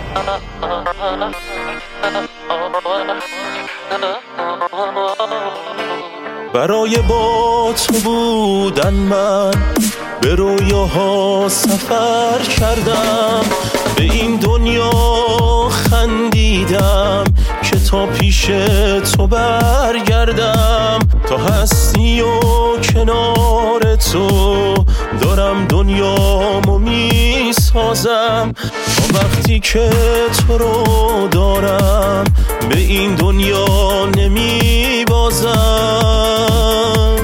برای با تو بودن من به رویاها سفر کردم، به این دنیا خندیدم که تا پیش تو برگردم. تا هستی و کنار تو دارم دنیامو میسازم، تا وقتی که تو رو دارم به این دنیا نمیبازم.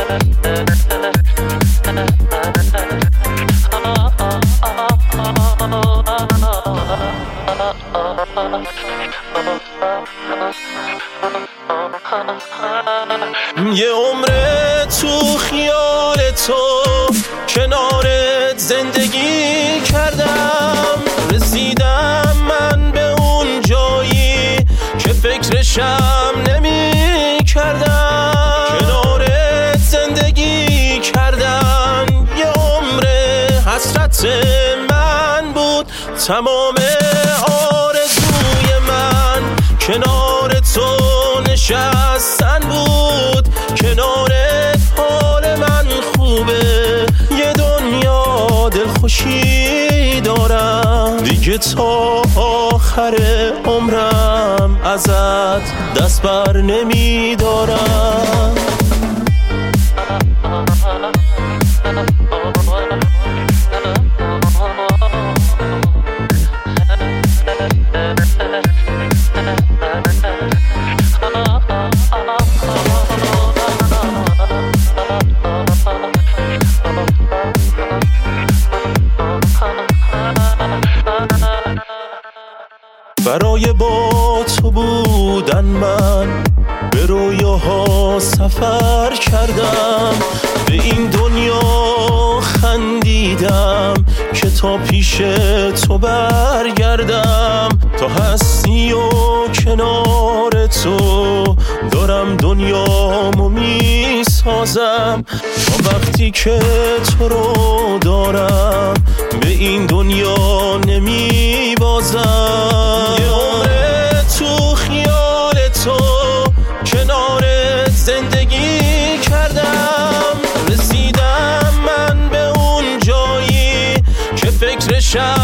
یه عمره تو خیال تو کنارت زندگی کردم، رسیدم من به اون جایی که فکرشم نمی کردم. کنارت زندگی کردن یه عمره حسرت من بود، تمام آرزوی من کنار تو نشستن بود. کنارت حال من خوبه، یه دنیا دلخوشی دارم، دیگه تا آخر عمرم ازت دست بر نمیدارم. برای با تو بودن من به رویاها سفر کردم، به این دنیا خندیدم که تا پیش تو برگردم. تا هستی و کنار تو دارم دنیامو میسازم، تا وقتی که تو رو دارم به این دنیا نمیبازم. یه عمره تو خیال تو کنارت زندگی کردم، رسیدم من به اون جایی که فکرشم